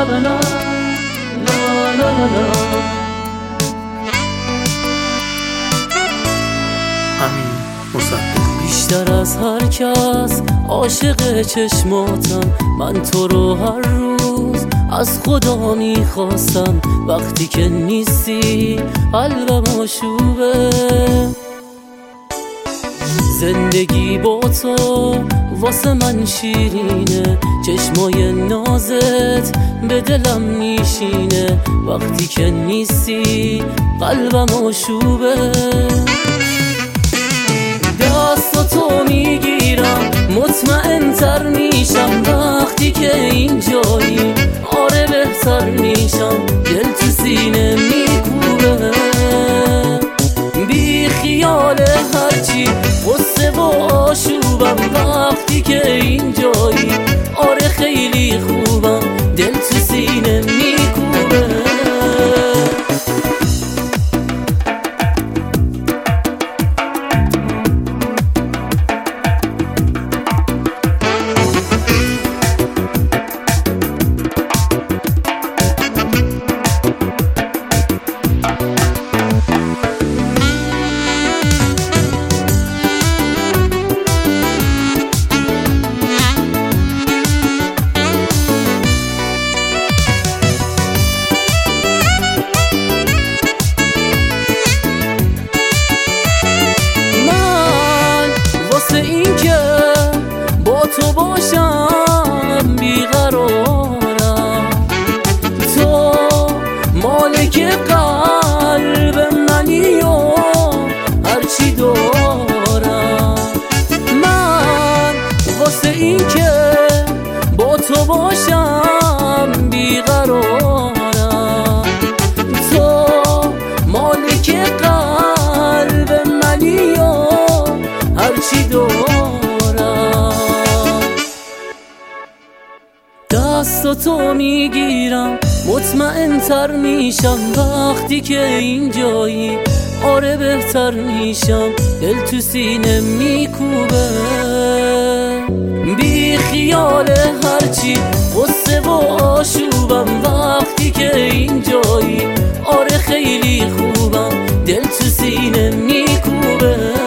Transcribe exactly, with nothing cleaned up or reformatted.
لا لا لا لا لا. امین مصدق. بیشتر از هر کس عاشق چشماتم، من تو رو هر روز از خدا میخواستم. وقتی که نیستی قلبم آشوبه، زندگی با تو واسه من شیرینه. چشمای نازت به دلم میشینه، وقتی که نیستی قلبم آشوبه. دستاتو میگیرم مطمئن تر میشم، وقتی که اینجایی آره بهتر میشم. دل تو سینه میکوبه بی خیال هرچی غصه و آشوبم، وقتی که اینجایی آره خیلی خوبم. دل تو سینه میکوبه. تو باشم بیقرارم، تو مالک قلب منی و هرچی دارم. من واسه این که با تو باشم بیقرارم، تو مالک قلب منی و هرچی دارم. دستاتو میگیرم مطمئن تر میشم، وقتی که اینجایی آره بهتر میشم. دل تو سینه میکوبه بی خیال هرچی غصه و آشوبم، وقتی که اینجایی آره خیلی خوبم. دل تو سینه میکوبه.